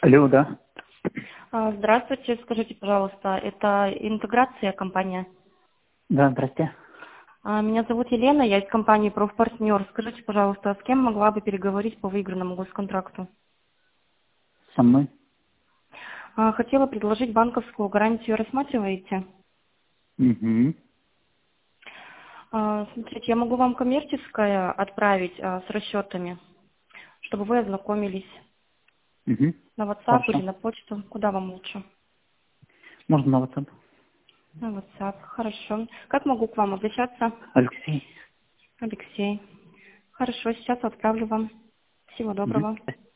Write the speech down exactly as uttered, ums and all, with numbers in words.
Алло, да. А, Здравствуйте, скажите, пожалуйста, это интеграция компания? Да, здрасте. А, Меня зовут Елена, я из компании «Профпартнер». Скажите, пожалуйста, с кем могла бы переговорить по выигранному госконтракту? Со мной? А, Хотела предложить банковскую гарантию, рассматриваете? Угу. А, Смотрите, я могу вам коммерческое отправить а, с расчетами, чтобы вы ознакомились Угу. на WhatsApp или Хорошо. на почту. Куда вам лучше? Можно на WhatsApp? На WhatsApp, хорошо. Как могу к вам обращаться? Алексей. Алексей. Хорошо, сейчас отправлю вам. Всего Угу. доброго.